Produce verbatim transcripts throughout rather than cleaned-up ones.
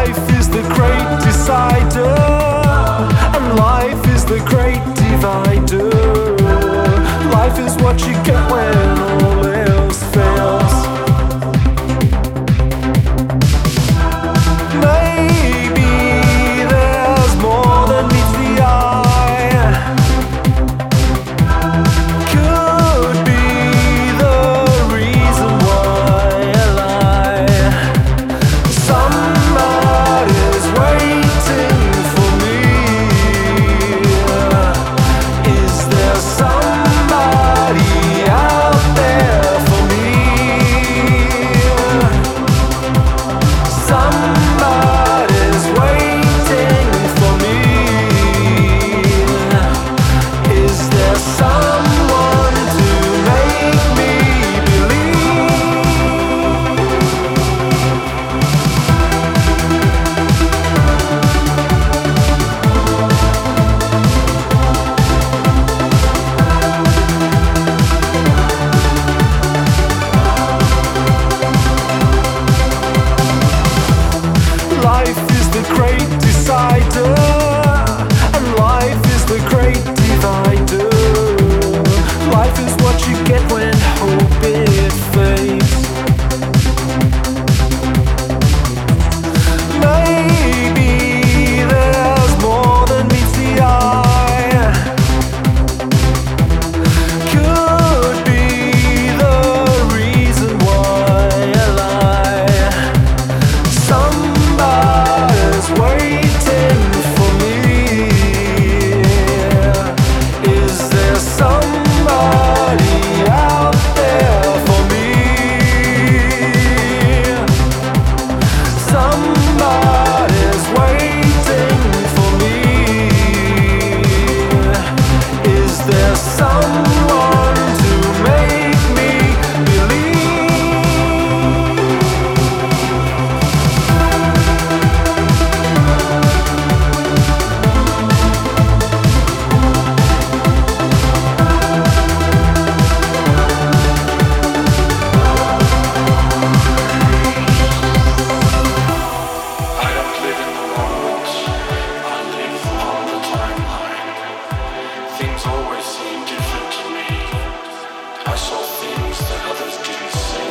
Life is the great decider, and life is the great divider. Life is what you get when all else fails. Maybe there's more than meets the eye. Could be the reason why I lie. Somebody's waiting for me. Is there somebody out there for me? Somebody's waiting for me. Is there someone to make me believe? Life is the great decider, and life is the great divider. Life is what you get when hope it fades. Maybe there's more than meets the eye. Could be the reason why I lie. Somebody's waiting for me. Is there somebody out there for me? Somebody's waiting for me. Is there someone to make me believe? I don't live in the moment, I live on the timeline. Things always seem different to me. I saw things that others didn't see.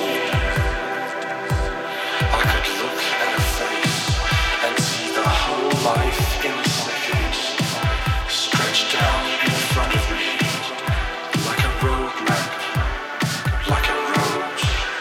I could look at a face and see the whole life in a second, stretched out in front of me, like a road map, like a road.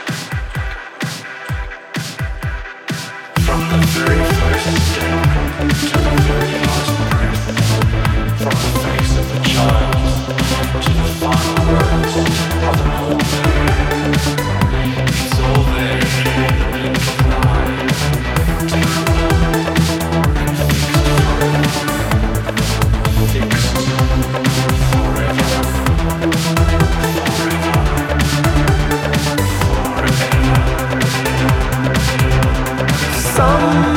From the very first step to the very last breath, from the face of the child to the final words of an old man, it's all there in the blink of an eye, tangled and fixed forever, fixed forever, forever, forever. Some